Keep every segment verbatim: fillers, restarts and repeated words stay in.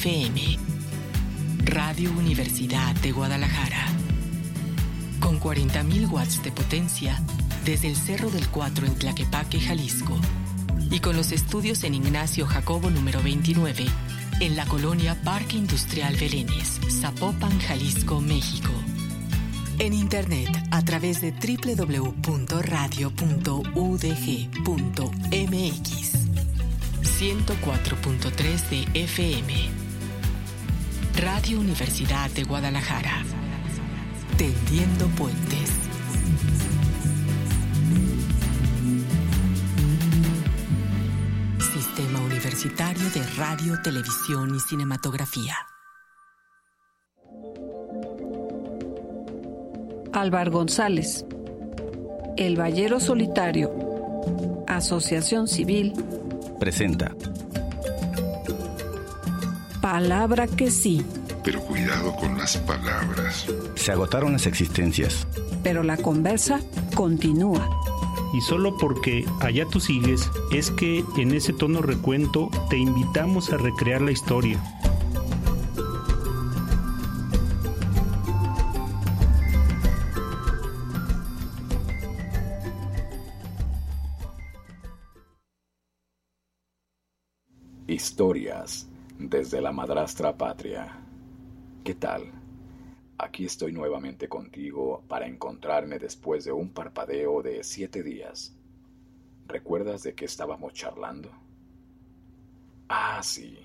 F M. Radio Universidad de Guadalajara. Con cuarenta mil watts de potencia desde el Cerro del Cuatro en Tlaquepaque, Jalisco. Y con los estudios en Ignacio Jacobo número veintinueve, en la colonia Parque Industrial Belénes, Zapopan, Jalisco, México. En internet a través de doble u doble u doble u punto radio punto u d g punto m x. ciento cuatro punto tres de F M. Radio Universidad de Guadalajara. Tendiendo puentes. Sistema Universitario de Radio, Televisión y Cinematografía. Álvar González, El Ballero Solitario, Asociación Civil, presenta Palabra que sí. Pero cuidado con las palabras. Se agotaron las existencias. Pero la conversa continúa. Y solo porque allá tú sigues, es que en ese tono recuento te invitamos a recrear la historia. Historias desde la madrastra patria. ¿Qué tal? Aquí estoy nuevamente contigo para encontrarme después de un parpadeo de siete días. ¿Recuerdas de qué estábamos charlando? Ah, sí,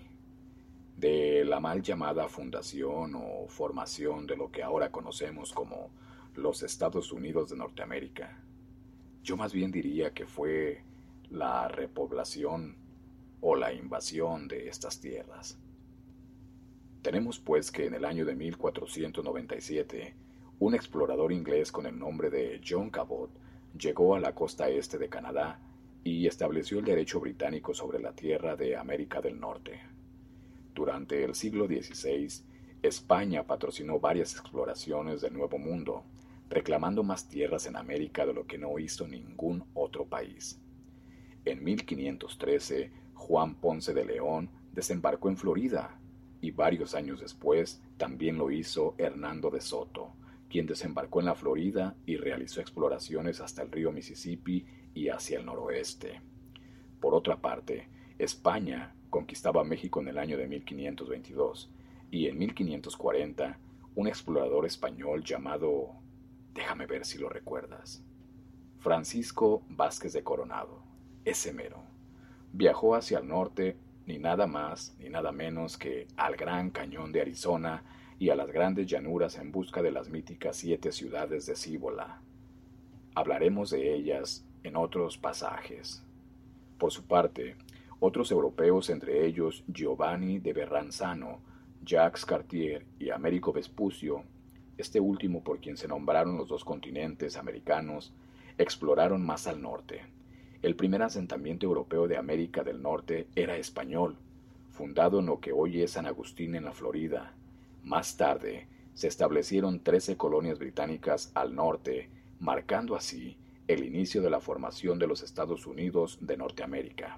de la mal llamada fundación o formación de lo que ahora conocemos como los Estados Unidos de Norteamérica. Yo más bien diría que fue la repoblación o la invasión de estas tierras. Tenemos pues que en el año de mil cuatrocientos noventa y siete, un explorador inglés con el nombre de John Cabot llegó a la costa este de Canadá y estableció el derecho británico sobre la tierra de América del Norte. Durante el siglo dieciséis, España patrocinó varias exploraciones del Nuevo Mundo, reclamando más tierras en América de lo que no hizo ningún otro país. En mil quinientos trece, Juan Ponce de León desembarcó en Florida, y varios años después también lo hizo Hernando de Soto, quien desembarcó en la Florida y realizó exploraciones hasta el río Mississippi y hacia el noroeste. Por otra parte, España conquistaba México en el año de mil quinientos veintidós, y en mil quinientos cuarenta, un explorador español llamado, déjame ver si lo recuerdas, Francisco Vázquez de Coronado, ese mero, viajó hacia el norte, ni nada más ni nada menos que al Gran Cañón de Arizona y a las grandes llanuras en busca de las míticas siete ciudades de Cíbola. Hablaremos de ellas en otros pasajes. Por su parte, otros europeos, entre ellos Giovanni de Verrazzano, Jacques Cartier y Américo Vespucio, este último por quien se nombraron los dos continentes americanos, exploraron más al norte. El primer asentamiento europeo de América del Norte era español, fundado en lo que hoy es San Agustín en la Florida. Más tarde, se establecieron trece colonias británicas al norte, marcando así el inicio de la formación de los Estados Unidos de Norteamérica.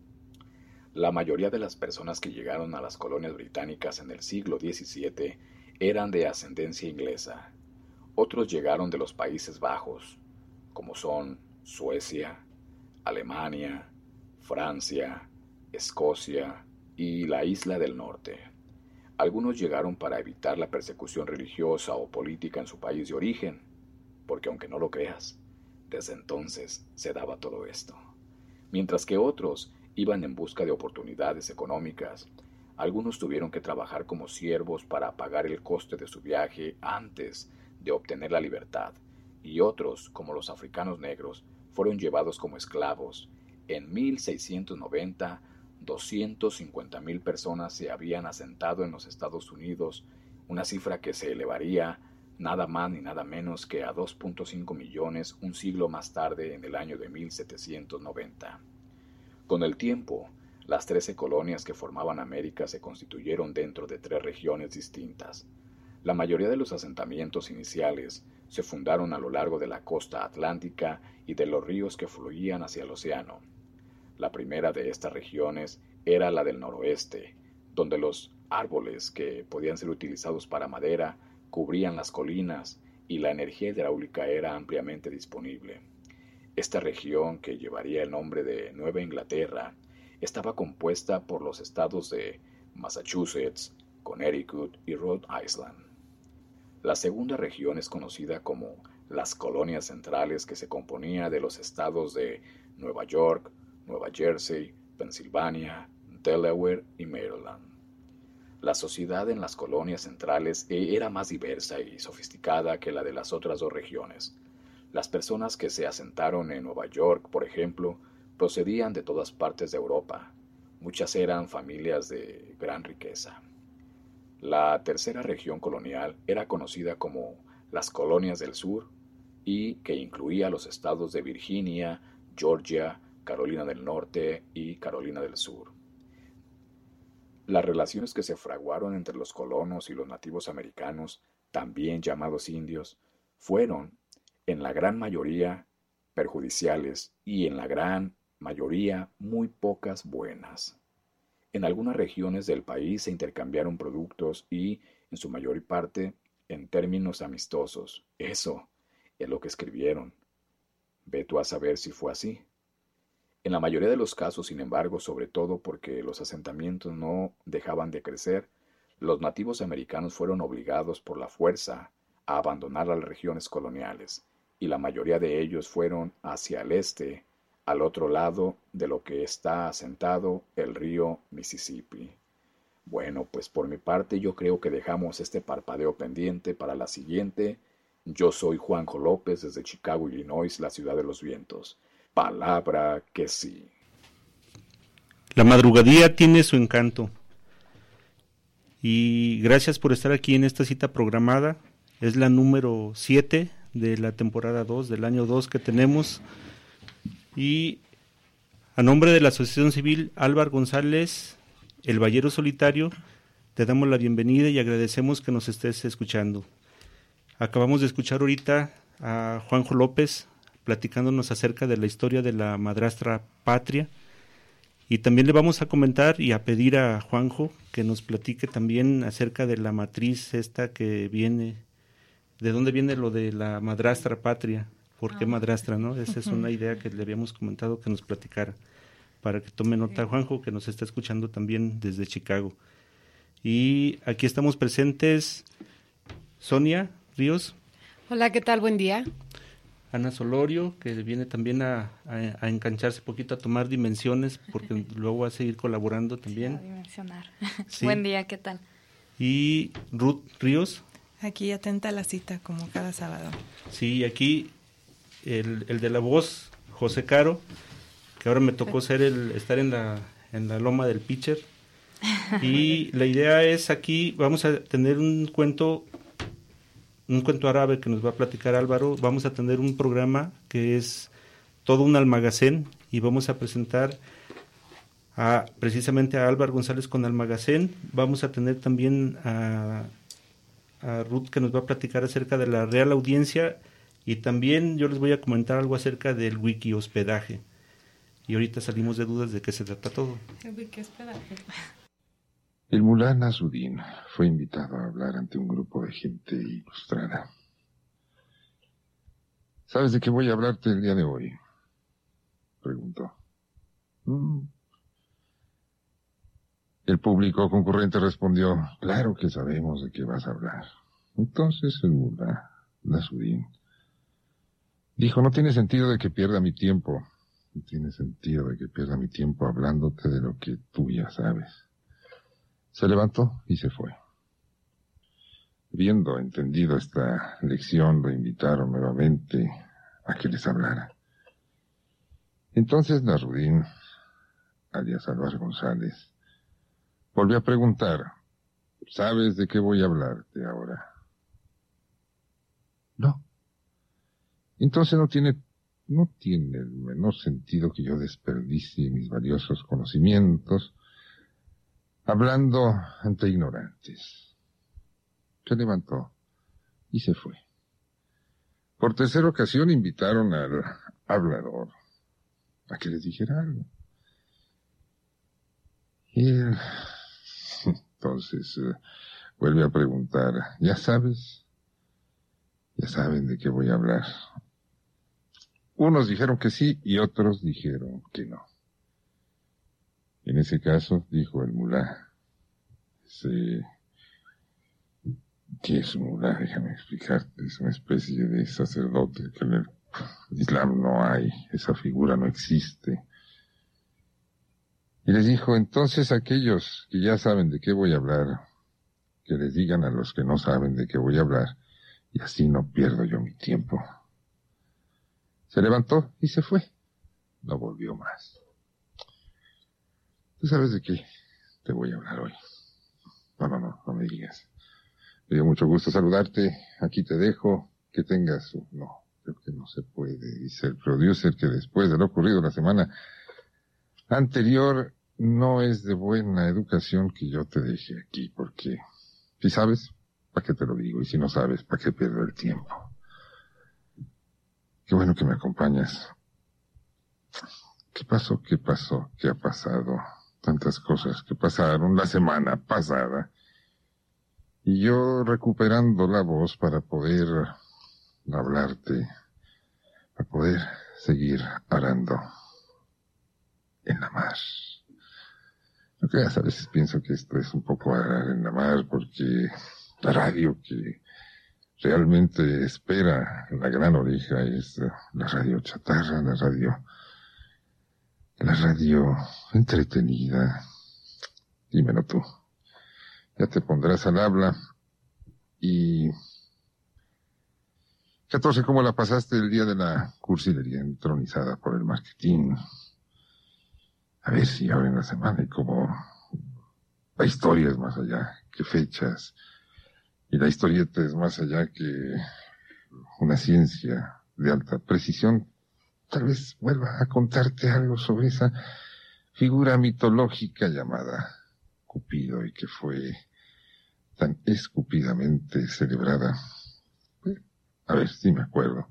La mayoría de las personas que llegaron a las colonias británicas en el siglo diecisiete eran de ascendencia inglesa. Otros llegaron de los Países Bajos, como son Suecia, Alemania, Francia, Escocia y la Isla del Norte. Algunos llegaron para evitar la persecución religiosa o política en su país de origen, porque aunque no lo creas, desde entonces se daba todo esto. Mientras que otros iban en busca de oportunidades económicas. Algunos tuvieron que trabajar como siervos para pagar el coste de su viaje antes de obtener la libertad, y otros, como los africanos negros, fueron llevados como esclavos. En mil seiscientos noventa, doscientas cincuenta mil personas se habían asentado en los Estados Unidos, una cifra que se elevaría nada más ni nada menos que a dos punto cinco millones un siglo más tarde, en el año de mil setecientos noventa. Con el tiempo, las trece colonias que formaban América se constituyeron dentro de tres regiones distintas. La mayoría de los asentamientos iniciales se fundaron a lo largo de la costa atlántica y de los ríos que fluían hacia el océano. La primera de estas regiones era la del noroeste, donde los árboles que podían ser utilizados para madera cubrían las colinas y la energía hidráulica era ampliamente disponible. Esta región, que llevaría el nombre de Nueva Inglaterra, estaba compuesta por los estados de Massachusetts, Connecticut y Rhode Island. La segunda región es conocida como las colonias centrales, que se componía de los estados de Nueva York, Nueva Jersey, Pensilvania, Delaware y Maryland. La sociedad en las colonias centrales era más diversa y sofisticada que la de las otras dos regiones. Las personas que se asentaron en Nueva York, por ejemplo, procedían de todas partes de Europa. Muchas eran familias de gran riqueza. La tercera región colonial era conocida como las colonias del sur y que incluía los estados de Virginia, Georgia, Carolina del Norte y Carolina del Sur. Las relaciones que se fraguaron entre los colonos y los nativos americanos, también llamados indios, fueron, en la gran mayoría, perjudiciales y en la gran mayoría muy pocas buenas. En algunas regiones del país se intercambiaron productos y, en su mayor parte, en términos amistosos. Eso es lo que escribieron. Ve tú a saber si fue así. En la mayoría de los casos, sin embargo, sobre todo porque los asentamientos no dejaban de crecer, los nativos americanos fueron obligados por la fuerza a abandonar las regiones coloniales, y la mayoría de ellos fueron hacia el este, al otro lado de lo que está asentado el río Mississippi. Bueno, pues por mi parte yo creo que dejamos este parpadeo pendiente para la siguiente. Yo soy Juanjo López desde Chicago, Illinois, la ciudad de los vientos. Palabra que sí. La madrugadía tiene su encanto. Y gracias por estar aquí en esta cita programada. Es la número siete de la temporada dos, del año dos que tenemos. Y a nombre de la Asociación Civil Álvaro González, El Ballero Solitario, te damos la bienvenida y agradecemos que nos estés escuchando. Acabamos de escuchar ahorita a Juanjo López platicándonos acerca de la historia de la madrastra patria, y también le vamos a comentar y a pedir a Juanjo que nos platique también acerca de la matriz esta que viene, de dónde viene lo de la madrastra patria, por qué madrastra, ¿no? Esa es una idea que le habíamos comentado que nos platicara, para que tome nota Juanjo, que nos está escuchando también desde Chicago. Y aquí estamos presentes Sonia Ríos. Hola, ¿qué tal? Buen día. Ana Solorio, que viene también a, a, a engancharse poquito, a tomar dimensiones, porque luego va a seguir colaborando también. A dimensionar. Sí. Buen día, ¿qué tal? Y Ruth Ríos. Aquí atenta a la cita, como cada sábado. Sí, aquí el, el de la voz, José Caro, que ahora me tocó ser el estar en la, en la loma del pitcher. Y la idea es aquí, vamos a tener un cuento... un cuento árabe que nos va a platicar Álvaro. Vamos a tener un programa que es todo un almagacén y vamos a presentar a, precisamente a Álvaro González con Almagacén. Vamos a tener también a, a Ruth, que nos va a platicar acerca de la Real Audiencia, y también yo les voy a comentar algo acerca del wiki hospedaje. Y ahorita salimos de dudas de qué se trata todo. El wiki hospedaje. El mulá Nasruddin fue invitado a hablar ante un grupo de gente ilustrada. ¿Sabes de qué voy a hablarte el día de hoy?, preguntó. Mm. El público concurrente respondió: claro que sabemos de qué vas a hablar. Entonces el mulá Nasruddin dijo: no tiene sentido de que pierda mi tiempo. No tiene sentido de que pierda mi tiempo hablándote de lo que tú ya sabes. Se levantó y se fue. Habiendo entendido esta lección, lo invitaron nuevamente a que les hablara. Entonces Nasruddin, alias Álvaro González, volvió a preguntar: ¿sabes de qué voy a hablarte ahora? No. Entonces no tiene, no tiene el menor sentido que yo desperdicie mis valiosos conocimientos hablando ante ignorantes. Se levantó y se fue. Por tercera ocasión invitaron al hablador a que les dijera algo. Y él Entonces eh, vuelve a preguntar, ¿ya sabes? Ya saben de qué voy a hablar. Unos dijeron que sí y otros dijeron que no. En ese caso, dijo el mulá, ese... ¿qué es un mulá? Déjame explicarte. Es una especie de sacerdote que en el Islam no hay. Esa figura no existe. Y les dijo, entonces aquellos que ya saben de qué voy a hablar, que les digan a los que no saben de qué voy a hablar, y así no pierdo yo mi tiempo. Se levantó y se fue. No volvió más. ¿Tú sabes de qué te voy a hablar hoy? No, no, no, no me digas. Me dio mucho gusto saludarte. Aquí te dejo. Que tengas... No, creo que no se puede. Dice el producer que después de lo ocurrido la semana anterior, no es de buena educación que yo te deje aquí, porque si sabes, ¿para qué te lo digo? Y si no sabes, ¿para qué pierdo el tiempo? Qué bueno que me acompañas. ¿Qué pasó? ¿Qué pasó? ¿Qué ha pasado? Tantas cosas que pasaron la semana pasada. Y yo recuperando la voz para poder hablarte, para poder seguir arando en la mar. No creas, a veces pienso que esto es un poco arar en la mar, porque la radio que realmente espera la gran oreja es la radio chatarra, la radio, la radio entretenida. Dímelo tú. Ya te pondrás al habla. Y... catorce, ¿cómo la pasaste el día de la cursilería entronizada por el marketing? A ver si ahora en la semana y como la historia es más allá que fechas y la historieta es más allá que una ciencia de alta precisión, tal vez vuelva a contarte algo sobre esa figura mitológica llamada Cupido y que fue tan escupidamente celebrada. A ver si me acuerdo.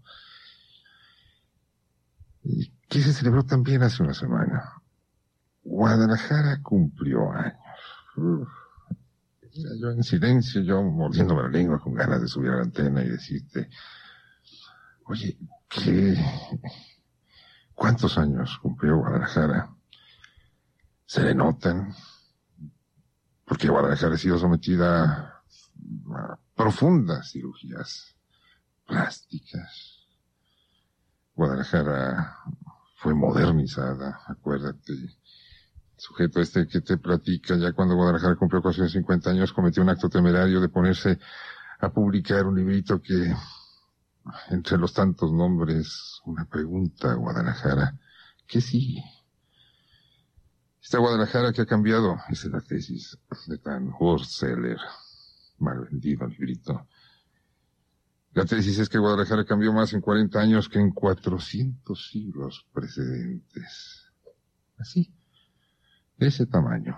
¿Y qué se celebró también hace una semana? Guadalajara cumplió años. Uf. Mira, yo en silencio, yo mordiéndome la lengua con ganas de subir a la antena y decirte, oye, ¿qué? ¿Cuántos años cumplió Guadalajara? Se le notan, porque Guadalajara ha sido sometida a profundas cirugías plásticas. Guadalajara fue modernizada, acuérdate. El sujeto este que te platica, ya cuando Guadalajara cumplió cuatrocientos cincuenta años, cometió un acto temerario de ponerse a publicar un librito que, entre los tantos nombres, una pregunta, Guadalajara, ¿qué sigue? Esta Guadalajara que ha cambiado, esa es la tesis de tan worstseller, mal vendido librito. La tesis es que Guadalajara cambió más en cuarenta años que en cuatrocientos siglos precedentes. Así, de ese tamaño.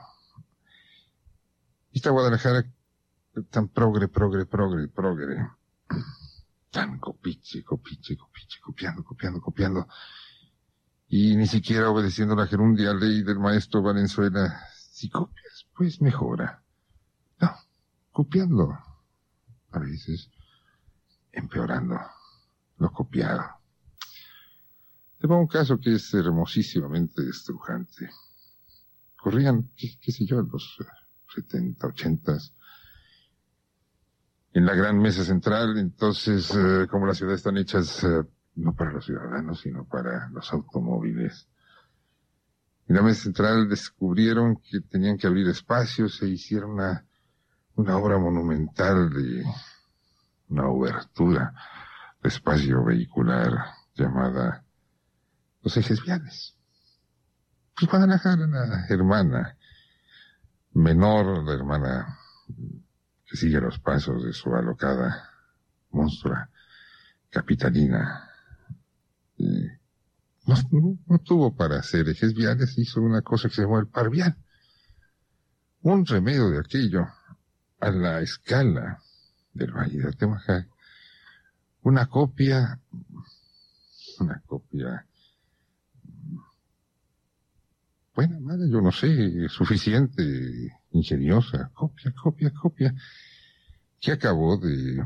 Esta Guadalajara tan progre, progre, progre, progre, tan copiche, copiche, copiche, copiando, copiando, copiando, y ni siquiera obedeciendo la gerundia ley del maestro Valenzuela. Si copias, pues mejora. No, copiando, a veces empeorando lo copiado. Te pongo un caso que es hermosísimamente estrujante. Corrían, qué, qué sé yo, en los setenta, ochentas, en la gran mesa central. Entonces, eh, como las ciudades están hechas eh, no para los ciudadanos, sino para los automóviles, en la mesa central descubrieron que tenían que abrir espacios e hicieron una, una obra monumental de una obertura de espacio vehicular llamada los ejes viales. Pues Guadalajara, la hermana menor, la hermana que sigue los pasos de su alocada monstrua capitalina, eh, no, no, no tuvo para hacer ejes viales, hizo una cosa que se llamó el par vial. Un remedio de aquello a la escala del Valle de Atemajac, una copia, una copia, bueno, madre, yo no sé, suficiente ingeniosa, copia, copia, copia, que acabó de,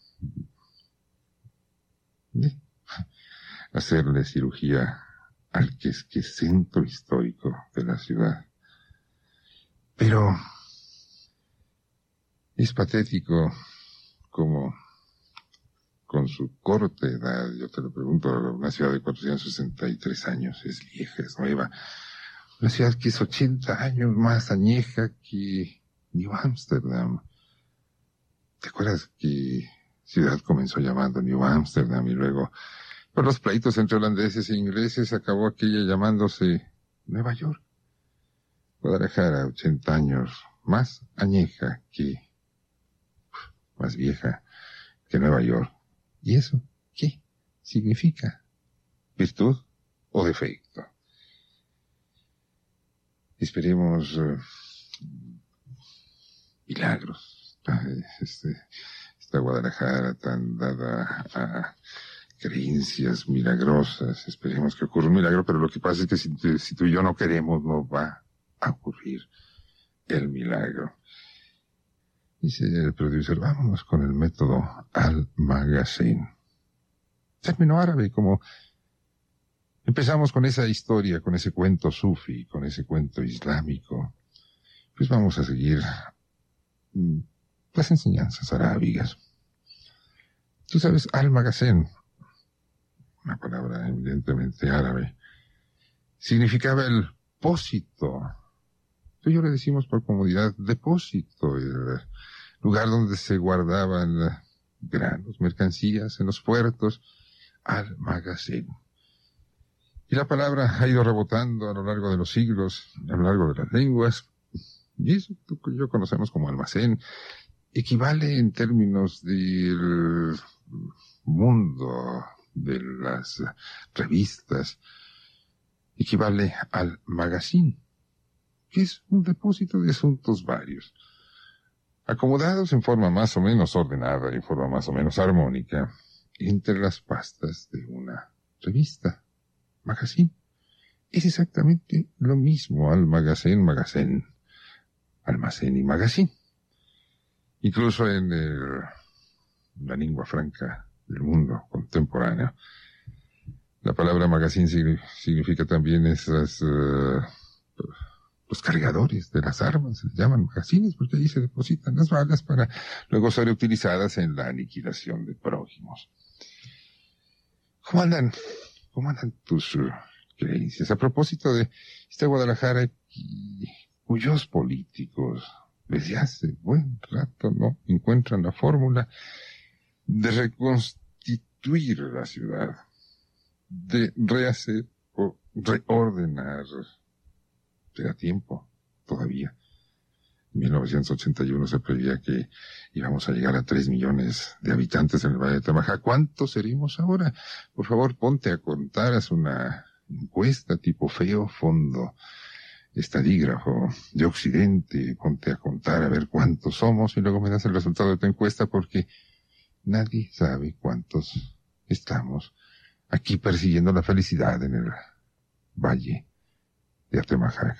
de hacerle cirugía al que es que es centro histórico de la ciudad. Pero es patético como con su corta edad, yo te lo pregunto, una ciudad de cuatrocientos sesenta y tres años, es vieja, es nueva. Una ciudad que es ochenta años más añeja que New Amsterdam. ¿Te acuerdas que ciudad comenzó llamando New Amsterdam y luego, por los pleitos entre holandeses e ingleses, acabó aquella llamándose Nueva York? Guadalajara, ochenta años más añeja que, más vieja que Nueva York. ¿Y eso qué significa? ¿Virtud o defecto? Esperemos uh, milagros. Este, esta Guadalajara tan dada a creencias milagrosas. Esperemos que ocurra un milagro, pero lo que pasa es que si, si tú y yo no queremos, no va a ocurrir el milagro. Dice el producer, vámonos con el método Almagacín. Término árabe, como empezamos con esa historia, con ese cuento sufi, con ese cuento islámico, pues vamos a seguir las enseñanzas arábigas. Tú sabes, Almagacín, una palabra evidentemente árabe, significaba el pósito. Tú y yo le decimos por comodidad depósito, el lugar donde se guardaban granos, mercancías en los puertos, Almagacín. Y la palabra ha ido rebotando a lo largo de los siglos, a lo largo de las lenguas, y eso tú y yo conocemos como almacén, equivale en términos del mundo de las revistas, equivale al magazine, que es un depósito de asuntos varios, acomodados en forma más o menos ordenada, en forma más o menos armónica, entre las pastas de una revista. Magazine. Es exactamente lo mismo, almagacén, magazén, almacén y magazine. Incluso en el, la lengua franca del mundo contemporáneo, la palabra magazine significa también esas... Uh, los cargadores de las armas, se llaman magazines porque ahí se depositan las balas para luego ser utilizadas en la aniquilación de prójimos. ¿Cómo andan, cómo andan tus uh, creencias? A propósito de esta Guadalajara y cuyos políticos desde hace buen rato no encuentran la fórmula de reconstituir la ciudad, de rehacer o reordenar. Te da tiempo, todavía. En mil novecientos ochenta y uno se preveía que íbamos a llegar a tres millones de habitantes en el Valle de Tamaja. ¿Cuántos seremos ahora? Por favor, ponte a contar, haz una encuesta tipo feo, fondo, estadígrafo de Occidente, ponte a contar a ver cuántos somos y luego me das el resultado de tu encuesta porque nadie sabe cuántos estamos aquí persiguiendo la felicidad en el Valle de Atemajac.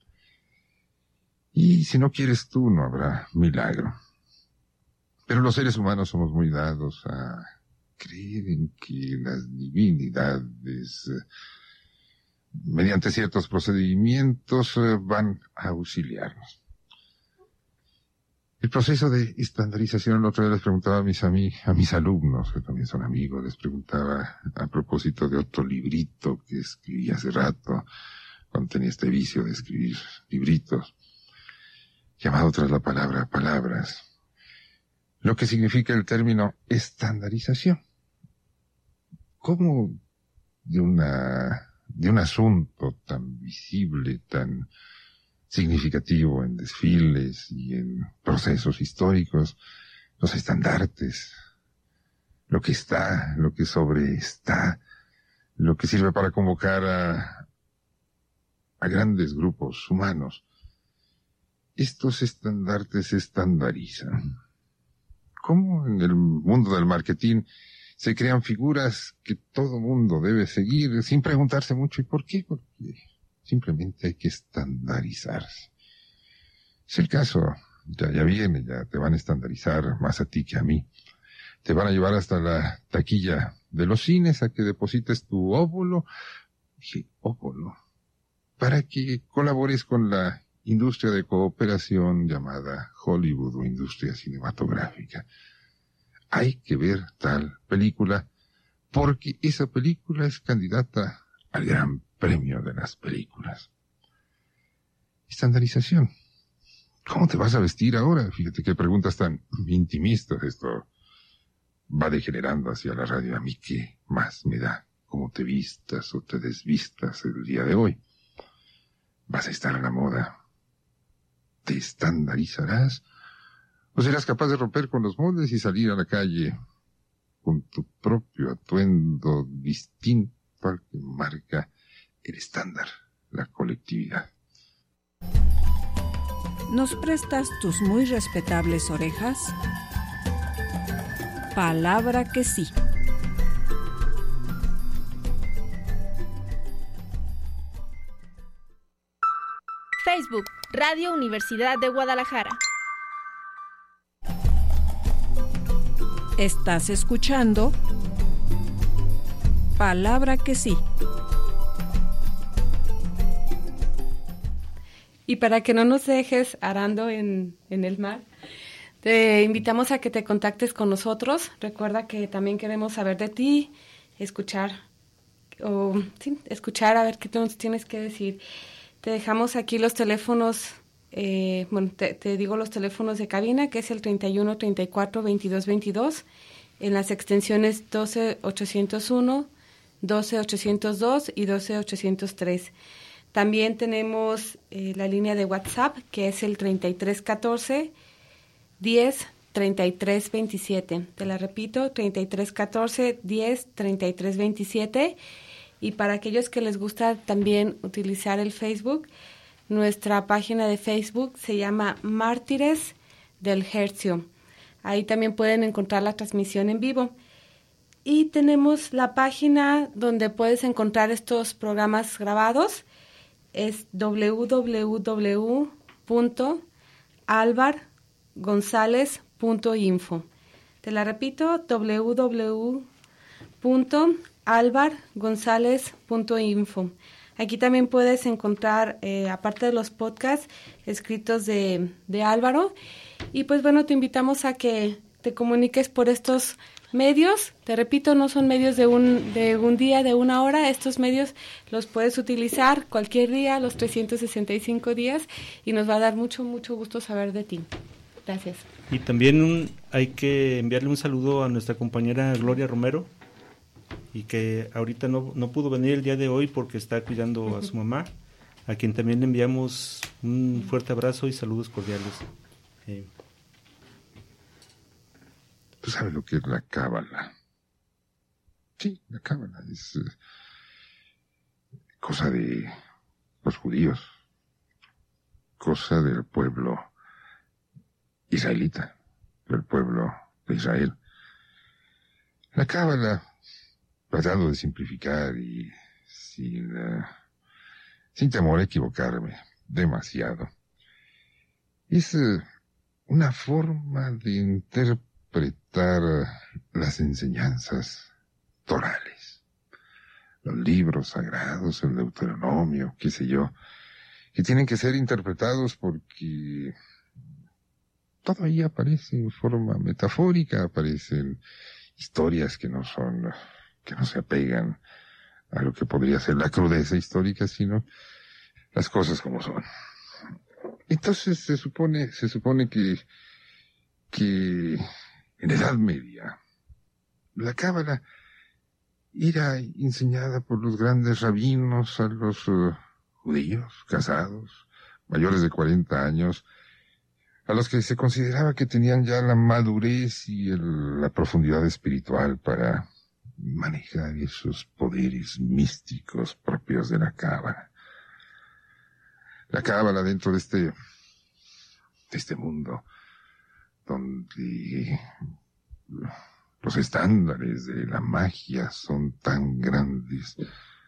Y si no quieres tú, no habrá milagro. Pero los seres humanos somos muy dados a creer en que las divinidades, eh, mediante ciertos procedimientos, eh, van a auxiliarnos. El proceso de estandarización, la otra vez les preguntaba a mis, a, mí, a mis alumnos, que también son amigos, les preguntaba a propósito de otro librito que escribí hace rato, cuando tenía este vicio de escribir libritos, llamado tras la palabra palabras, lo que significa el término estandarización. ¿Cómo de una, de un asunto tan visible, tan significativo en desfiles y en procesos históricos, los estandartes, lo que está, lo que sobreestá, lo que sirve para convocar a a grandes grupos humanos, estos estandartes se estandarizan? ¿Cómo en el mundo del marketing se crean figuras que todo mundo debe seguir sin preguntarse mucho? ¿Y por qué? Porque simplemente hay que estandarizarse. Es el caso, ya, ya viene, ya te van a estandarizar más a ti que a mí. Te van a llevar hasta la taquilla de los cines a que deposites tu óvulo, sí, óvulo, para que colabores con la industria de cooperación llamada Hollywood o industria cinematográfica. Hay que ver tal película porque esa película es candidata al gran premio de las películas. Estandarización. ¿Cómo te vas a vestir ahora? Fíjate qué preguntas tan intimistas. Esto va degenerando hacia la radio. A mí qué más me da cómo te vistas o te desvistas el día de hoy. Vas a estar a la moda. ¿Te estandarizarás? ¿O serás capaz de romper con los moldes y salir a la calle con tu propio atuendo distinto al que marca el estándar, la colectividad? ¿Nos prestas tus muy respetables orejas? Palabra que sí. Facebook, Radio Universidad de Guadalajara. Estás escuchando Palabra que sí. Y para que no nos dejes arando en, en el mar, te invitamos a que te contactes con nosotros. Recuerda que también queremos saber de ti, escuchar, o sí, escuchar a ver qué nos tienes que decir. Te dejamos aquí los teléfonos, eh, bueno, te, te digo los teléfonos de cabina, que es el treinta y uno, treinta y cuatro, veintidós, veintidós, en las extensiones doce ochocientos uno, doce ochocientos dos y doce ochocientos tres. También tenemos eh, la línea de WhatsApp, que es el treinta y tres catorce, diez, treinta y tres veintisiete. Te la repito, treinta y tres catorce, diez, treinta y tres veintisiete. Y para aquellos que les gusta también utilizar el Facebook, nuestra página de Facebook se llama Mártires del Hercio. Ahí también pueden encontrar la transmisión en vivo. Y tenemos la página donde puedes encontrar estos programas grabados. Es doble u doble u doble u punto alvar gonzález punto info. Te la repito, doble u doble u punto alvar gonzález punto info. Aquí también puedes encontrar, eh, aparte de los podcasts, escritos de, de Álvaro. Y pues bueno, te invitamos a que te comuniques por estos medios. Te repito, no son medios de un, de un día, de una hora. Estos medios los puedes utilizar cualquier día, los trescientos sesenta y cinco días, y nos va a dar mucho, mucho gusto saber de ti. Gracias. Y también un, hay que enviarle un saludo a nuestra compañera Gloria Romero, y que ahorita no, no pudo venir el día de hoy porque está cuidando uh-huh. a su mamá, a quien también le enviamos un fuerte abrazo y saludos cordiales. Eh. ¿Tú sabes lo que es la cábala? Sí, la cábala es eh, cosa de los judíos, cosa del pueblo israelita, del pueblo de Israel. La cábala, tratando de simplificar y sin, uh, sin temor a equivocarme demasiado, es uh, una forma de interpretar las enseñanzas torales, los libros sagrados, el Deuteronomio, qué sé yo, que tienen que ser interpretados porque todo ahí aparece en forma metafórica, aparecen historias que no son, que no se apegan a lo que podría ser la crudeza histórica, sino las cosas como son. Entonces se supone, se supone que, que en la Edad Media la cábala era enseñada por los grandes rabinos a los uh, judíos casados, mayores de cuarenta años, a los que se consideraba que tenían ya la madurez y el, la profundidad espiritual para manejar esos poderes místicos propios de la cábala. La cábala dentro de este, de este mundo donde los estándares de la magia son tan grandes,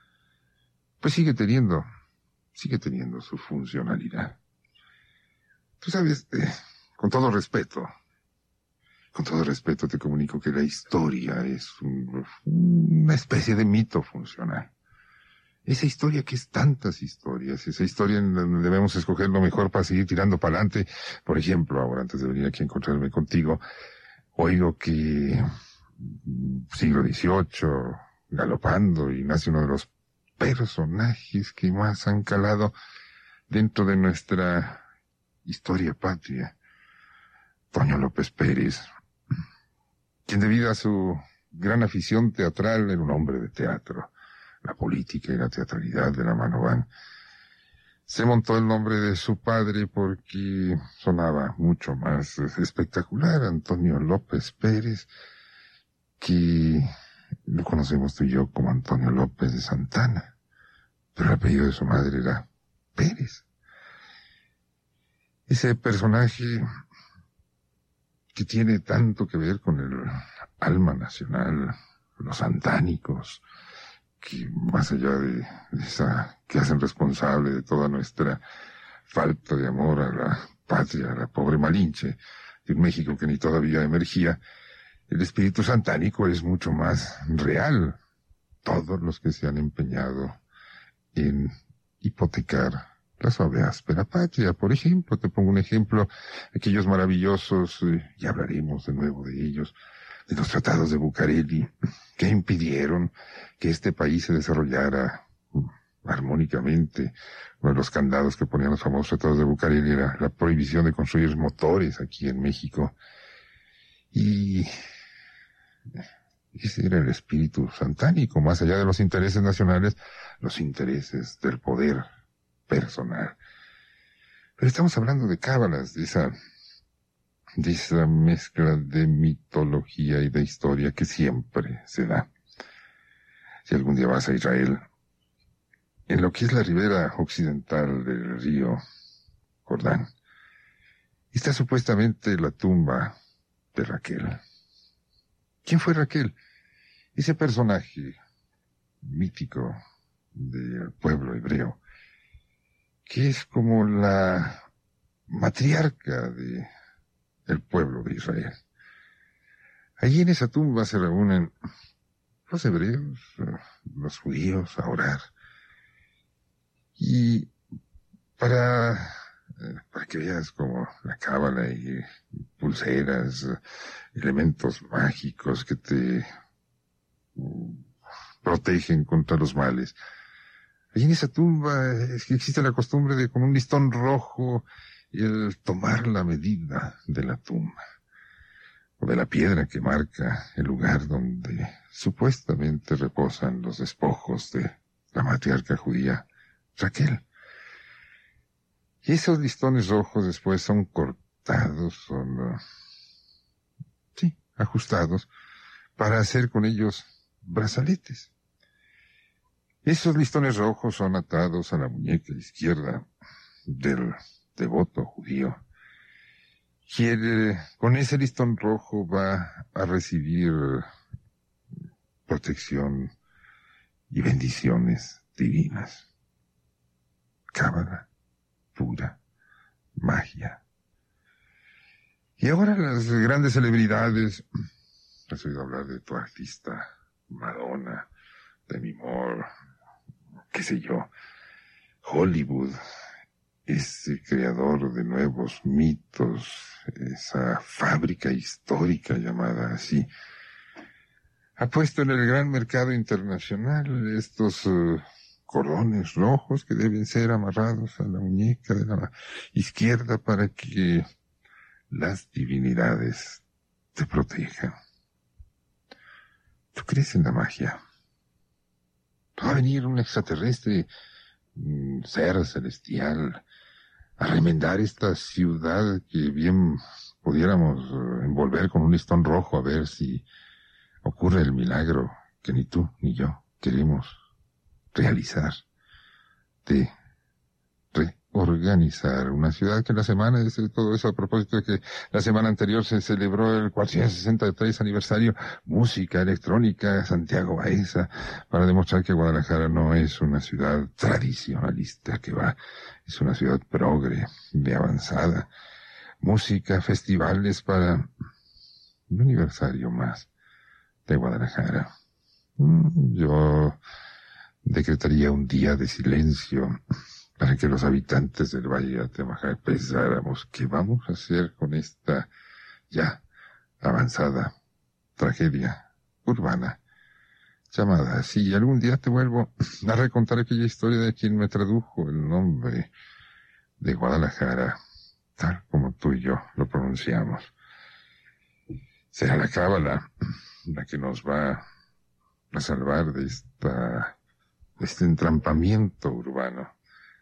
pues sigue teniendo, sigue teniendo su funcionalidad. Tú sabes, eh, con todo respeto, con todo respeto te comunico que la historia es un, una especie de mito funcional. Esa historia que es tantas historias, esa historia en donde debemos escoger lo mejor para seguir tirando para adelante. Por ejemplo, ahora antes de venir aquí a encontrarme contigo, oigo que siglo dieciocho, galopando, y nace uno de los personajes que más han calado dentro de nuestra historia patria, Toño López Pérez, quien debido a su gran afición teatral era un hombre de teatro. La política y la teatralidad de la mano van. Se montó el nombre de su padre porque sonaba mucho más espectacular, Antonio López Pérez, que lo conocemos tú y yo como Antonio López de Santana, pero el apellido de su madre era Pérez. Ese personaje que tiene tanto que ver con el alma nacional, los santánicos, que más allá de, de esa que hacen responsable de toda nuestra falta de amor a la patria, a la pobre Malinche, de un México que ni todavía emergía, el espíritu santánico es mucho más real. Todos los que se han empeñado en hipotecar la suave áspera patria, por ejemplo, te pongo un ejemplo, aquellos maravillosos, eh, ya hablaremos de nuevo de ellos, de los tratados de Bucareli, que impidieron que este país se desarrollara armónicamente. Uno de los candados que ponían los famosos tratados de Bucareli era la prohibición de construir motores aquí en México. Y ese era el espíritu santánico, más allá de los intereses nacionales, los intereses del poder personal. Pero estamos hablando de cábalas, de esa de esa mezcla de mitología y de historia que siempre se da. Si algún día vas a Israel, en lo que es la ribera occidental del río Jordán, está supuestamente la tumba de Raquel. ¿Quién fue Raquel? Ese personaje mítico del pueblo hebreo, que es como la matriarca de el pueblo de Israel. Allí en esa tumba se reúnen los hebreos, los judíos a orar. Y para, para que veas como la cábala y pulseras, elementos mágicos que te protegen contra los males. Allí en esa tumba es que existe la costumbre de con un listón rojo el tomar la medida de la tumba, o de la piedra que marca el lugar donde supuestamente reposan los despojos de la matriarca judía Raquel. Y esos listones rojos después son cortados, son, uh, sí, ajustados, para hacer con ellos brazaletes. Esos listones rojos son atados a la muñeca izquierda del devoto judío, quien con ese listón rojo va a recibir protección y bendiciones divinas. Cábala pura, magia. Y ahora las grandes celebridades, has oído hablar de tu artista Madonna, de mi amor, qué sé yo, Hollywood, ese creador de nuevos mitos, esa fábrica histórica llamada así, ha puesto en el gran mercado internacional estos uh, cordones rojos que deben ser amarrados a la muñeca de la izquierda para que las divinidades te protejan. ¿Tú crees en la magia? Va a venir un extraterrestre, un ser celestial, a remendar esta ciudad que bien pudiéramos envolver con un listón rojo a ver si ocurre el milagro que ni tú ni yo queremos realizar de organizar una ciudad que la semana, es todo eso a propósito de que la semana anterior se celebró el cuatrocientos sesenta y tres aniversario, música electrónica, Santiago Baeza, para demostrar que Guadalajara no es una ciudad tradicionalista que va, es una ciudad progre, de avanzada. Música, festivales para un aniversario más de Guadalajara. Yo decretaría un día de silencio para que los habitantes del Valle de Atemajac pensáramos qué vamos a hacer con esta ya avanzada tragedia urbana llamada así. Algún día te vuelvo a recontar aquella historia de quien me tradujo el nombre de Guadalajara, tal como tú y yo lo pronunciamos. Será la cábala la que nos va a salvar de esta, de este entrampamiento urbano.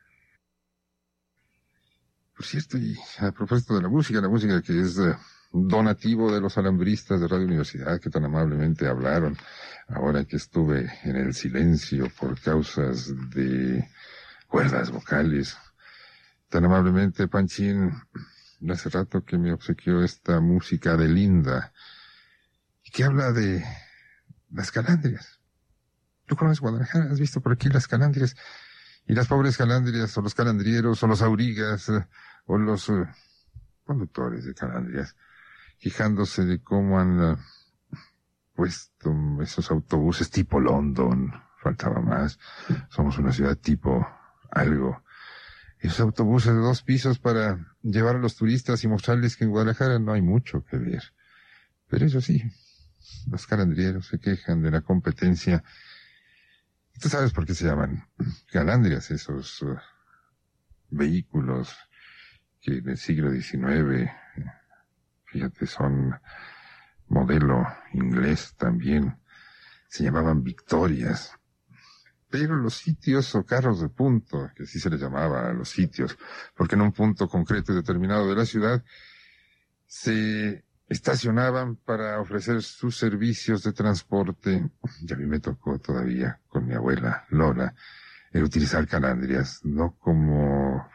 Por cierto, y a propósito de la música, la música que es uh, donativo de los alambristas de Radio Universidad que tan amablemente hablaron ahora que estuve en el silencio por causas de cuerdas vocales. Tan amablemente Panchín, hace rato que me obsequió esta música de Linda, y que habla de las calandrias. ¿Tú conoces Guadalajara? ¿Has visto por aquí las calandrias? Y las pobres calandrias, o los calandrieros, o los aurigas, eh, o los eh, conductores de calandrias, quejándose de cómo han uh, puesto esos autobuses tipo London, faltaba más, somos una ciudad tipo algo, esos autobuses de dos pisos para llevar a los turistas y mostrarles que en Guadalajara no hay mucho que ver. Pero eso sí, los calandrieros se quejan de la competencia. ¿Tú sabes por qué se llaman calandrias esos uh, vehículos que en el siglo diecinueve, fíjate, son modelo inglés también, se llamaban Victorias? Pero los sitios o carros de punto, que así se les llamaba a los sitios, porque en un punto concreto y determinado de la ciudad se estacionaban para ofrecer sus servicios de transporte. Y a mí me tocó todavía con mi abuela Lola el utilizar calandrias, no como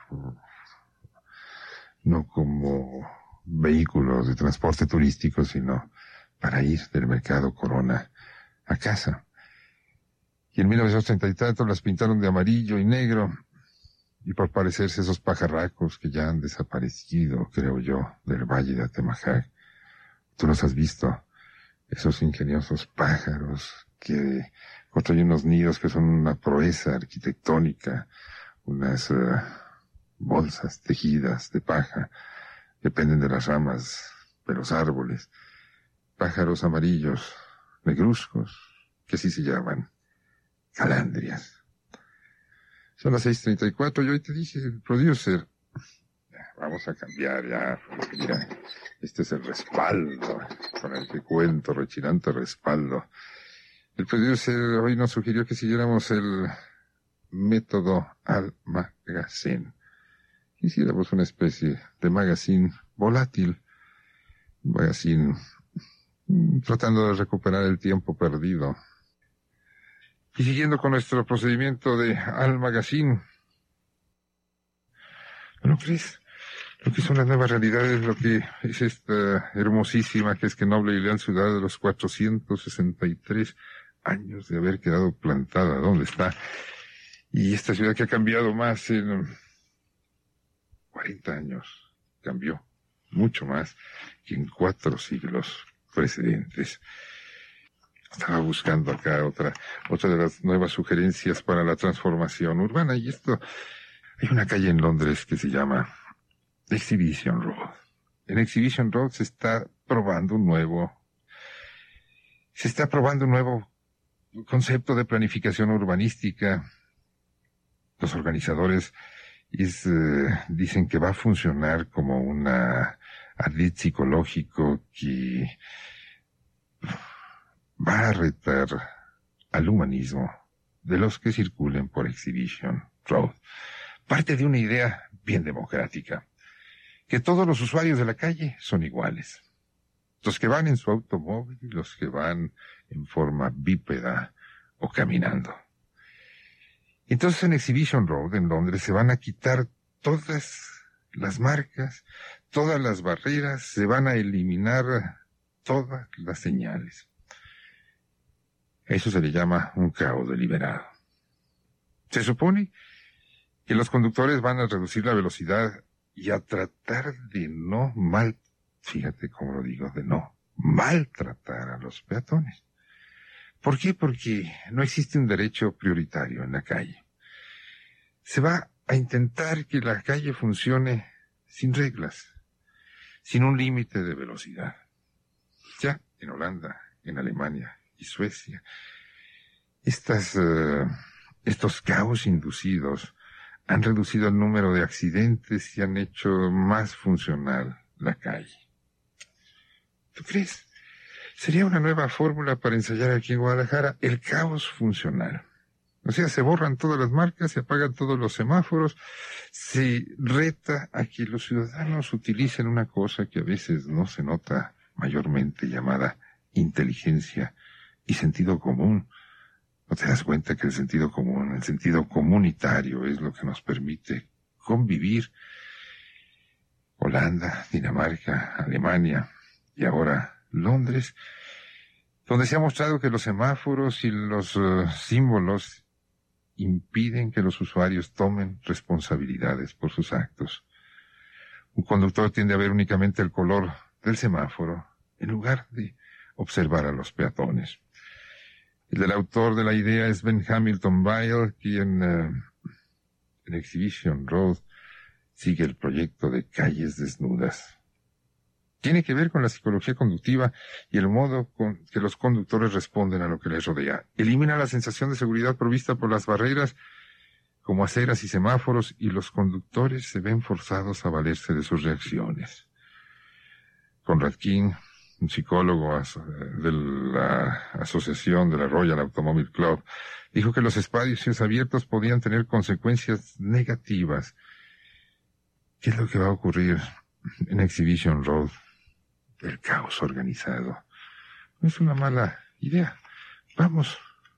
no como vehículos de transporte turístico, sino para ir del mercado Corona a casa. Y en mil novecientos treinta y tanto las pintaron de amarillo y negro, y por parecerse esos pajarracos que ya han desaparecido, creo yo, del Valle de Atemajac. Tú los has visto, esos ingeniosos pájaros que construyen unos nidos que son una proeza arquitectónica, unas uh, bolsas tejidas de paja que penden de las ramas de los árboles, pájaros amarillos, negruzcos, que así se llaman, calandrias. Son las seis treinta y cuatro y hoy te dije, el producer, vamos a cambiar ya, porque mira, este es el respaldo con el que cuento, rechinante respaldo. El producer hoy nos sugirió que siguiéramos el método al magazine. Hiciéramos una especie de magazine volátil, un magazine mm, tratando de recuperar el tiempo perdido. Y siguiendo con nuestro procedimiento de al magazine, ¿no lo crees? Lo que son las nuevas realidades, lo que es esta hermosísima, que es que noble y leal ciudad de los cuatrocientos sesenta y tres años de haber quedado plantada donde está. Y esta ciudad que ha cambiado más en cuarenta años, cambió mucho más que en cuatro siglos precedentes. Estaba buscando acá otra, otra de las nuevas sugerencias para la transformación urbana, y esto, hay una calle en Londres que se llama Exhibition Road. En Exhibition Road se está probando un nuevo, se está probando un nuevo concepto de planificación urbanística. Los organizadores es, eh, dicen que va a funcionar como una ardid psicológico que va a retar al humanismo de los que circulen por Exhibition Road. Parte de una idea bien democrática, que todos los usuarios de la calle son iguales. Los que van en su automóvil, los que van en forma bípeda o caminando. Entonces en Exhibition Road, en Londres, se van a quitar todas las marcas, todas las barreras, se van a eliminar todas las señales. A eso se le llama un caos deliberado. Se supone que los conductores van a reducir la velocidad y a tratar de no mal, fíjate cómo lo digo, de no maltratar a los peatones. ¿Por qué? Porque no existe un derecho prioritario en la calle. Se va a intentar que la calle funcione sin reglas, sin un límite de velocidad. Ya en Holanda, en Alemania y Suecia, estas, uh, estos caos inducidos han reducido el número de accidentes y han hecho más funcional la calle. ¿Tú crees? Sería una nueva fórmula para ensayar aquí en Guadalajara el caos funcional. O sea, se borran todas las marcas, se apagan todos los semáforos, se reta a que los ciudadanos utilicen una cosa que a veces no se nota mayormente, llamada inteligencia y sentido común. ¿No te das cuenta que el sentido común, el sentido comunitario es lo que nos permite convivir? Holanda, Dinamarca, Alemania y ahora Londres, donde se ha mostrado que los semáforos y los uh, símbolos impiden que los usuarios tomen responsabilidades por sus actos. Un conductor tiende a ver únicamente el color del semáforo en lugar de observar a los peatones. El autor de la idea es Ben Hamilton Byle, quien uh, en Exhibition Road sigue el proyecto de calles desnudas. Tiene que ver con la psicología conductiva y el modo con que los conductores responden a lo que les rodea. Elimina la sensación de seguridad provista por las barreras como aceras y semáforos, y los conductores se ven forzados a valerse de sus reacciones. Conrad King, un psicólogo de la Asociación de la Royal Automobile Club, dijo que los espacios abiertos podían tener consecuencias negativas. ¿Qué es lo que va a ocurrir en Exhibition Road? El caos organizado. No es una mala idea. Vamos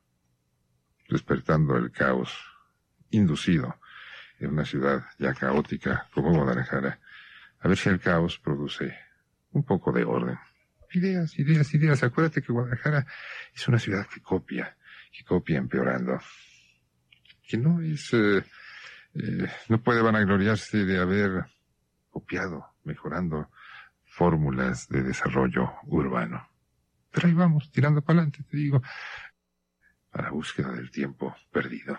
despertando el caos inducido en una ciudad ya caótica como Guadalajara, a ver si el caos produce un poco de orden. Ideas, ideas, ideas. Acuérdate que Guadalajara es una ciudad que copia, que copia empeorando. Que no es, eh, eh, no puede vanagloriarse de haber copiado, mejorando fórmulas de desarrollo urbano. Pero ahí vamos, tirando para adelante, te digo, a la búsqueda del tiempo perdido.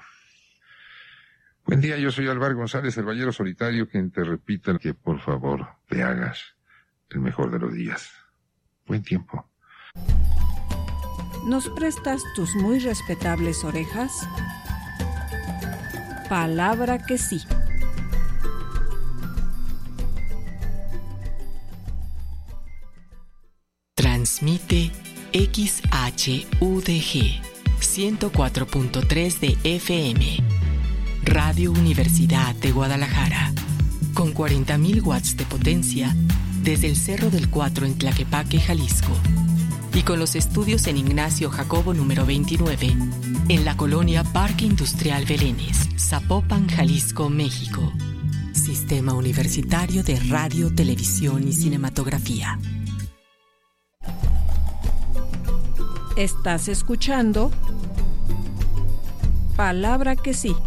Buen día, yo soy Álvaro González, el ballero solitario, quien te repita que por favor te hagas el mejor de los días. Buen tiempo. ¿Nos prestas tus muy respetables orejas? Palabra que sí. Transmite X H U D G ciento cuatro punto tres de F M, Radio Universidad de Guadalajara, con cuarenta mil watts de potencia desde el Cerro del Cuatro en Tlaquepaque, Jalisco, y con los estudios en Ignacio Jacobo número veintinueve, en la colonia Parque Industrial Belénes, Zapopan, Jalisco, México. Sistema Universitario de Radio, Televisión y Cinematografía. Estás escuchando Palabra que sí.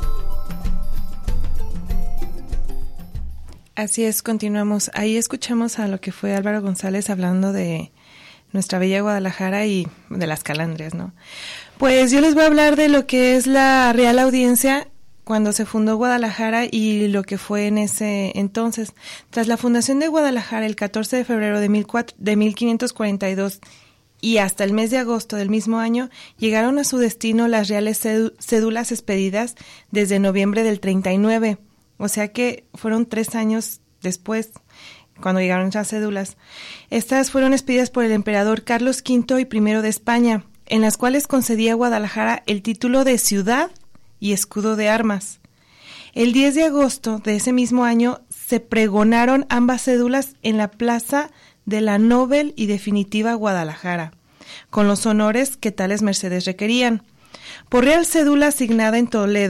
Así es, continuamos. Ahí escuchamos a lo que fue Álvaro González hablando de nuestra bella Guadalajara y de las calandrias, ¿no? Pues yo les voy a hablar de lo que es la Real Audiencia cuando se fundó Guadalajara y lo que fue en ese entonces. Tras la fundación de Guadalajara el catorce de febrero de mil quinientos cuarenta y dos y hasta el mes de agosto del mismo año, llegaron a su destino las reales cédulas expedidas desde noviembre del treinta y nueve. O sea que fueron tres años después cuando llegaron esas cédulas. Estas fueron expedidas por el emperador Carlos quinto y primero de España, en las cuales concedía a Guadalajara el título de ciudad y escudo de armas. El diez de agosto de ese mismo año se pregonaron ambas cédulas en la plaza de la Nobel y definitiva Guadalajara, con los honores que tales mercedes requerían. Por real cédula asignada en Toledo,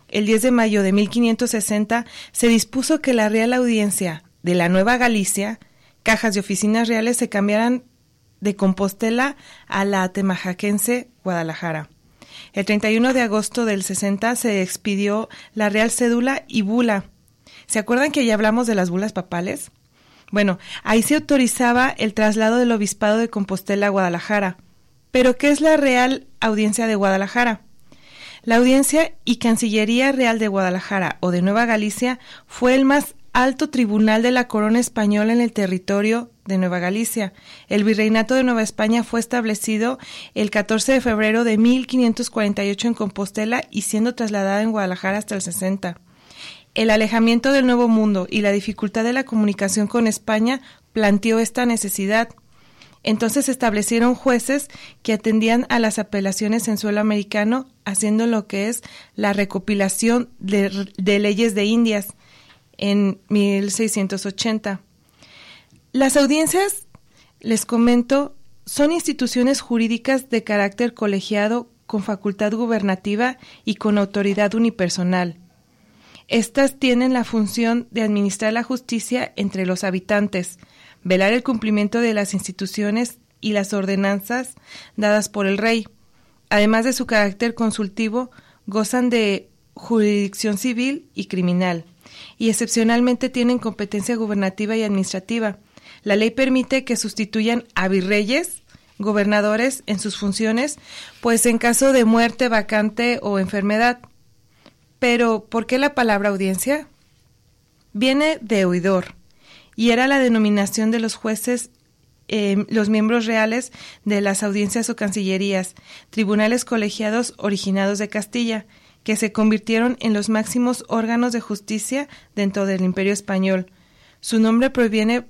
el diez de mayo de mil quinientos sesenta, se dispuso que la Real Audiencia de la Nueva Galicia, cajas y oficinas reales se cambiaran de Compostela a la atemajaquense Guadalajara. El treinta y uno de agosto del sesenta se expidió la Real Cédula y Bula. ¿Se acuerdan que ya hablamos de las bulas papales? Bueno, ahí se autorizaba el traslado del Obispado de Compostela a Guadalajara. ¿Pero qué es la Real Audiencia de Guadalajara? La Audiencia y Cancillería Real de Guadalajara o de Nueva Galicia fue el más alto tribunal de la corona española en el territorio de Nueva Galicia. El Virreinato de Nueva España fue establecido el catorce de febrero de mil quinientos cuarenta y ocho en Compostela y siendo trasladada en Guadalajara hasta el sesenta. El alejamiento del Nuevo Mundo y la dificultad de la comunicación con España planteó esta necesidad. Entonces se establecieron jueces que atendían a las apelaciones en suelo americano, haciendo lo que es la recopilación de, de leyes de Indias en mil seiscientos ochenta. Las audiencias, les comento, son instituciones jurídicas de carácter colegiado con facultad gubernativa y con autoridad unipersonal. Estas tienen la función de administrar la justicia entre los habitantes, velar el cumplimiento de las instituciones y las ordenanzas dadas por el rey. Además de su carácter consultivo, gozan de jurisdicción civil y criminal, y excepcionalmente tienen competencia gubernativa y administrativa. La ley permite que sustituyan a virreyes, gobernadores en sus funciones, pues en caso de muerte, vacante o enfermedad. Pero, ¿por qué la palabra audiencia? Viene de oidor, y era la denominación de los jueces, eh, los miembros reales de las audiencias o cancillerías, tribunales colegiados originados de Castilla, que se convirtieron en los máximos órganos de justicia dentro del Imperio Español. Su nombre proviene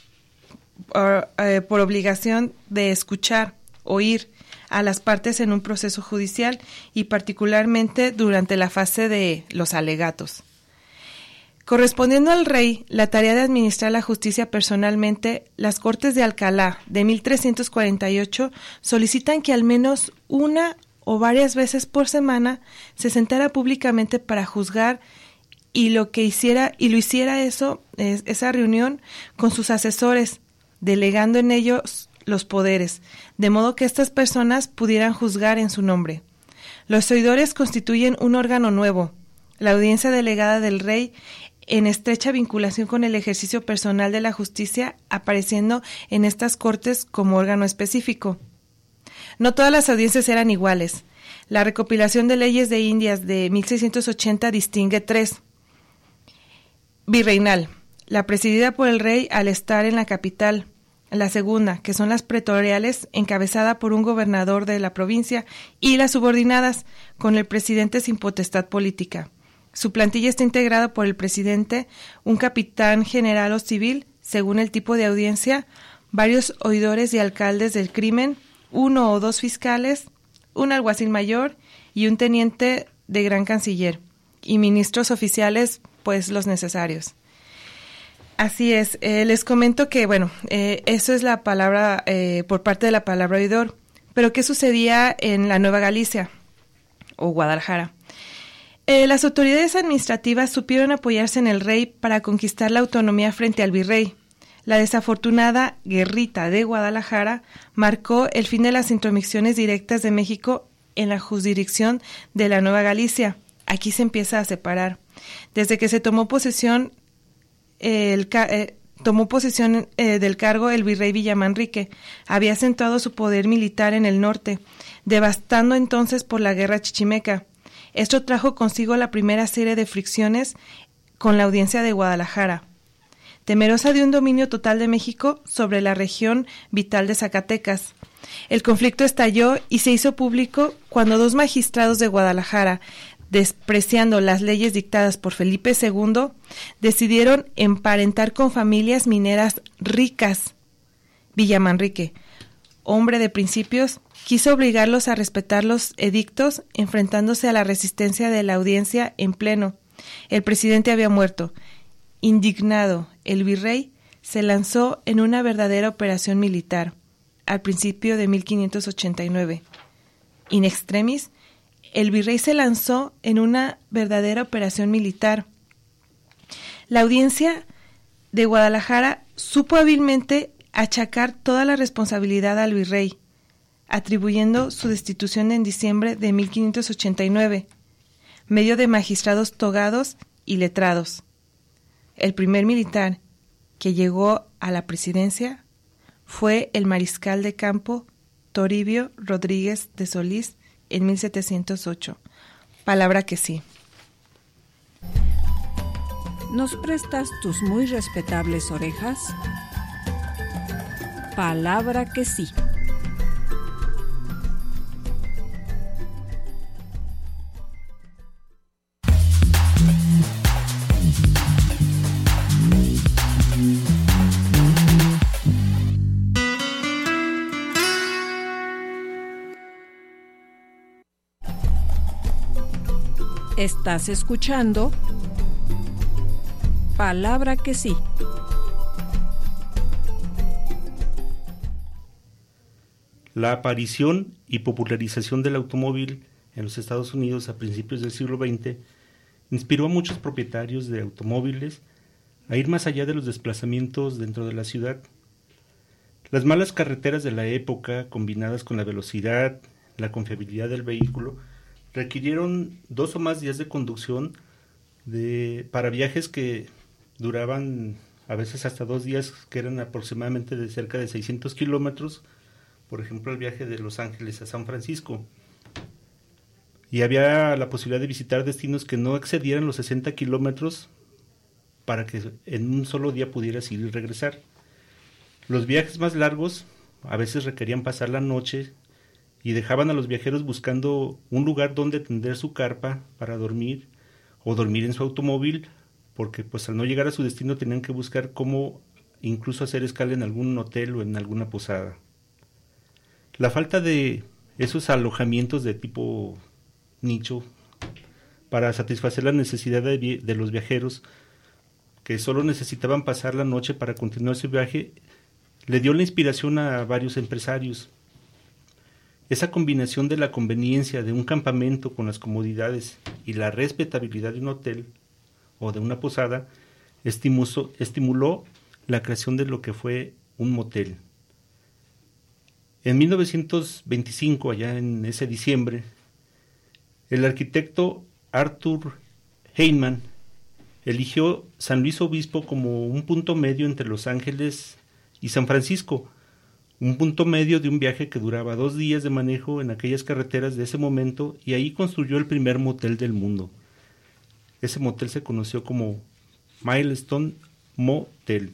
por, eh, por obligación de escuchar, oír a las partes en un proceso judicial y particularmente durante la fase de los alegatos. Correspondiendo al rey la tarea de administrar la justicia personalmente, las Cortes de Alcalá de mil trescientos cuarenta y ocho solicitan que al menos una o varias veces por semana se sentara públicamente para juzgar y lo que hiciera y lo hiciera eso es, esa reunión con sus asesores, delegando en ellos los poderes, de modo que estas personas pudieran juzgar en su nombre. Los oidores constituyen un órgano nuevo, la audiencia delegada del rey, en estrecha vinculación con el ejercicio personal de la justicia, apareciendo en estas cortes como órgano específico. No todas las audiencias eran iguales. La recopilación de leyes de Indias de mil seiscientos ochenta distingue tres. Virreinal, la presidida por el rey al estar en la capital. La segunda, que son las pretoriales, encabezada por un gobernador de la provincia, y las subordinadas, con el presidente sin potestad política. Su plantilla está integrada por el presidente, un capitán general o civil, según el tipo de audiencia, varios oidores y alcaldes del crimen, uno o dos fiscales, un alguacil mayor y un teniente de gran canciller, y ministros oficiales, pues los necesarios. Así es, eh, les comento que, bueno, eh, eso es la palabra, eh, por parte de la palabra oidor. Pero, ¿qué sucedía en la Nueva Galicia o Guadalajara? Eh, las autoridades administrativas supieron apoyarse en el rey para conquistar la autonomía frente al virrey. La desafortunada guerrita de Guadalajara marcó el fin de las intromisiones directas de México en la jurisdicción de la Nueva Galicia. Aquí se empieza a separar. Desde que se tomó posesión El, eh, tomó posesión eh, del cargo el virrey Villamanrique. Había acentuado su poder militar en el norte, devastando entonces por la guerra chichimeca. Esto trajo consigo la primera serie de fricciones con la audiencia de Guadalajara, temerosa de un dominio total de México sobre la región vital de Zacatecas. El conflicto estalló y se hizo público cuando dos magistrados de Guadalajara, despreciando las leyes dictadas por Felipe segundo, decidieron emparentar con familias mineras ricas. Villamanrique, hombre de principios, quiso obligarlos a respetar los edictos, enfrentándose a la resistencia de la audiencia en pleno. El presidente había muerto. Indignado, el virrey se lanzó en una verdadera operación militar, al principio de mil quinientos ochenta y nueve. In extremis, el virrey se lanzó en una verdadera operación militar. La audiencia de Guadalajara supo hábilmente achacar toda la responsabilidad al virrey, atribuyendo su destitución en diciembre de mil quinientos ochenta y nueve, medio de magistrados togados y letrados. El primer militar que llegó a la presidencia fue el mariscal de campo Toribio Rodríguez de Solís en mil setecientos ocho. Palabra que sí. ¿Nos prestas tus muy respetables orejas? Palabra que sí. Estás escuchando Palabra que sí. La aparición y popularización del automóvil en los Estados Unidos a principios del siglo veinte inspiró a muchos propietarios de automóviles a ir más allá de los desplazamientos dentro de la ciudad. Las malas carreteras de la época, combinadas con la velocidad, la confiabilidad del vehículo, requirieron dos o más días de conducción de, para viajes que duraban a veces hasta dos días, que eran aproximadamente de cerca de seiscientos kilómetros, por ejemplo el viaje de Los Ángeles a San Francisco. Y había la posibilidad de visitar destinos que no excedieran los sesenta kilómetros para que en un solo día pudieras ir y regresar. Los viajes más largos a veces requerían pasar la noche y dejaban a los viajeros buscando un lugar donde tender su carpa para dormir o dormir en su automóvil, porque pues al no llegar a su destino tenían que buscar cómo incluso hacer escala en algún hotel o en alguna posada. La falta de esos alojamientos de tipo nicho para satisfacer la necesidad de, de los viajeros que solo necesitaban pasar la noche para continuar su viaje, le dio la inspiración a varios empresarios. Esa combinación de la conveniencia de un campamento con las comodidades y la respetabilidad de un hotel o de una posada estimuló, estimuló la creación de lo que fue un motel. En mil novecientos veinticinco, allá en ese diciembre, el arquitecto Arthur Heyman eligió San Luis Obispo como un punto medio entre Los Ángeles y San Francisco, un punto medio de un viaje que duraba dos días de manejo en aquellas carreteras de ese momento, y ahí construyó el primer motel del mundo. Ese motel se conoció como Milestone Motel.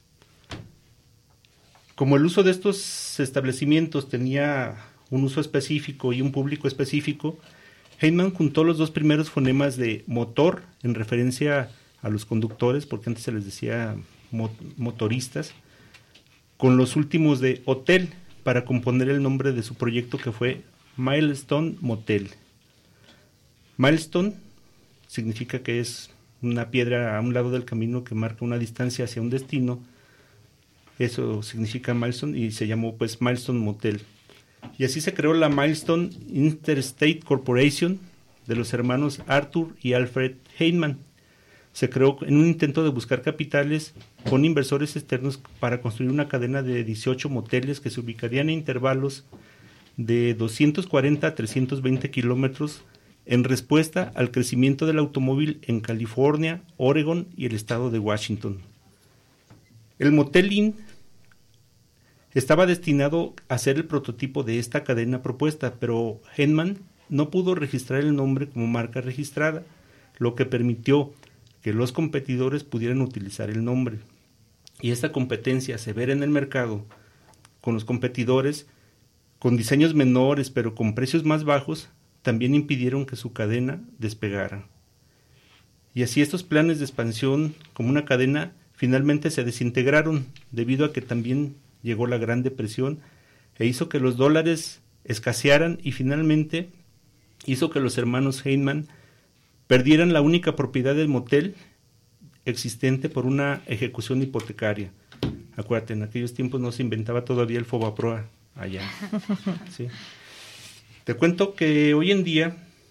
Como el uso de estos establecimientos tenía un uso específico y un público específico, Heyman juntó los dos primeros fonemas de motor, en referencia a los conductores, porque antes se les decía mo- motoristas, con los últimos de hotel, para componer el nombre de su proyecto, que fue Milestone Motel. Milestone significa que es una piedra a un lado del camino que marca una distancia hacia un destino. Eso significa Milestone, y se llamó pues Milestone Motel. Y así se creó la Milestone Interstate Corporation de los hermanos Arthur y Alfred Heyman. Se creó en un intento de buscar capitales con inversores externos para construir una cadena de dieciocho moteles que se ubicarían en intervalos de doscientos cuarenta a trescientos veinte kilómetros, en respuesta al crecimiento del automóvil en California, Oregon y el estado de Washington. El Motel Inn estaba destinado a ser el prototipo de esta cadena propuesta, pero Heyman no pudo registrar el nombre como marca registrada, lo que permitió que los competidores pudieran utilizar el nombre. Y esta competencia severa en el mercado, con los competidores con diseños menores pero con precios más bajos, también impidieron que su cadena despegara. Y así estos planes de expansión como una cadena finalmente se desintegraron, debido a que también llegó la Gran Depresión e hizo que los dólares escasearan, y finalmente hizo que los hermanos Heyman perdieran la única propiedad del motel existente por una ejecución hipotecaria. Acuérdate, en aquellos tiempos no se inventaba todavía el Fobaproa allá. ¿Sí? Te cuento que hoy en día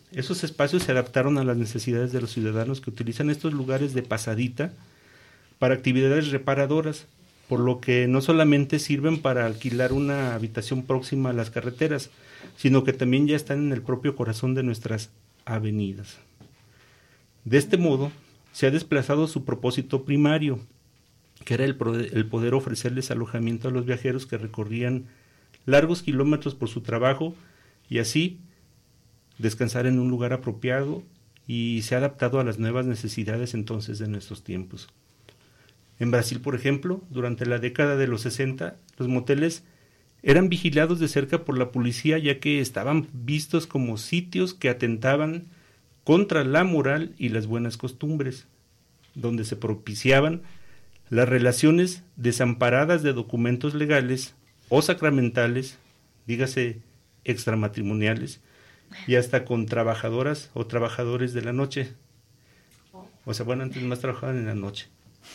Esos espacios se adaptaron a las necesidades de los ciudadanos que utilizan estos lugares de pasadita para actividades reparadoras, por lo que no solamente sirven para alquilar una habitación próxima a las carreteras, sino que también ya están en el propio corazón de nuestras avenidas. De este modo, se ha desplazado su propósito primario, que era el, el poder ofrecerles alojamiento a los viajeros que recorrían largos kilómetros por su trabajo y así descansar en un lugar apropiado, y se ha adaptado a las nuevas necesidades entonces de nuestros tiempos. En Brasil, por ejemplo, durante la década de los sesenta, los moteles eran vigilados de cerca por la policía, ya que estaban vistos como sitios que atentaban contra la moral y las buenas costumbres, donde se propiciaban las relaciones desamparadas de documentos legales o sacramentales, dígase extramatrimoniales, y hasta con trabajadoras o trabajadores de la noche. O sea, bueno, antes más trabajaban en la noche.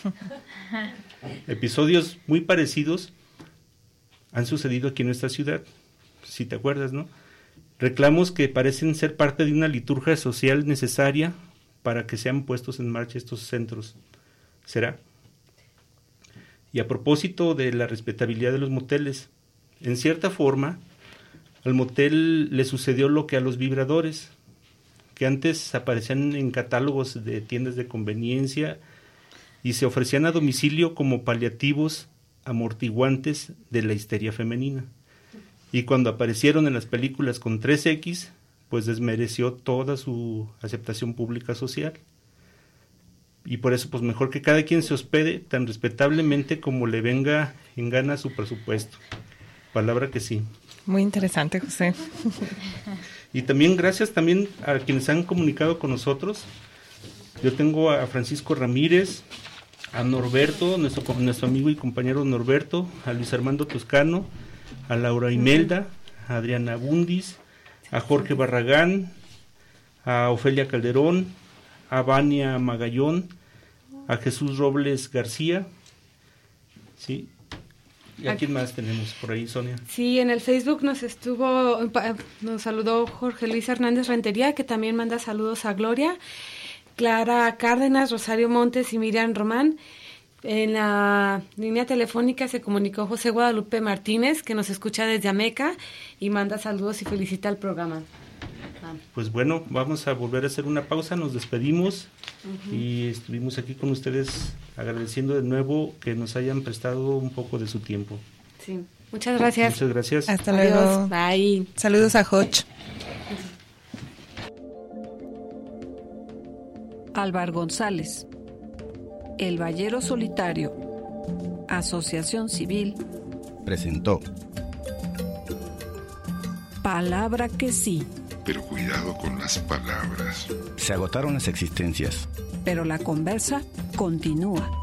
Episodios muy parecidos han sucedido aquí en nuestra ciudad, si te acuerdas, ¿no? Reclamos que parecen ser parte de una liturgia social necesaria para que sean puestos en marcha estos centros. ¿Será? Y a propósito de la respetabilidad de los moteles, en cierta forma, al motel le sucedió lo que a los vibradores, que antes aparecían en catálogos de tiendas de conveniencia y se ofrecían a domicilio como paliativos amortiguantes de la histeria femenina. Y cuando aparecieron en las películas con tres equis, pues desmereció toda su aceptación pública social. Y por eso, pues mejor que cada quien se hospede tan respetablemente como le venga en gana su presupuesto. Palabra que sí. Muy interesante, José. Y también gracias también a quienes han comunicado con nosotros. Yo tengo a Francisco Ramírez, a Norberto, nuestro, nuestro amigo y compañero Norberto, a Luis Armando Toscano, a Laura Imelda, a Adriana Bundis, a Jorge Barragán, a Ofelia Calderón, a Vania Magallón, a Jesús Robles García, ¿sí? ¿Y a quién más tenemos por ahí, Sonia? Sí, en el Facebook nos estuvo, nos saludó Jorge Luis Hernández Rentería, que también manda saludos a Gloria, Clara Cárdenas, Rosario Montes y Miriam Román. En la línea telefónica se comunicó José Guadalupe Martínez, que nos escucha desde Ameca y manda saludos y felicita al programa. Ah. Pues bueno, vamos a volver a hacer una pausa, nos despedimos uh-huh. y estuvimos aquí con ustedes agradeciendo de nuevo que nos hayan prestado un poco de su tiempo. Sí, muchas gracias. Muchas gracias. Hasta Adiós. luego. Bye. Saludos a Hoch. Álvaro González, El Ballero Solitario, Asociación Civil, presentó Palabra que sí. Pero cuidado con las palabras. Se agotaron las existencias. Pero la conversa continúa.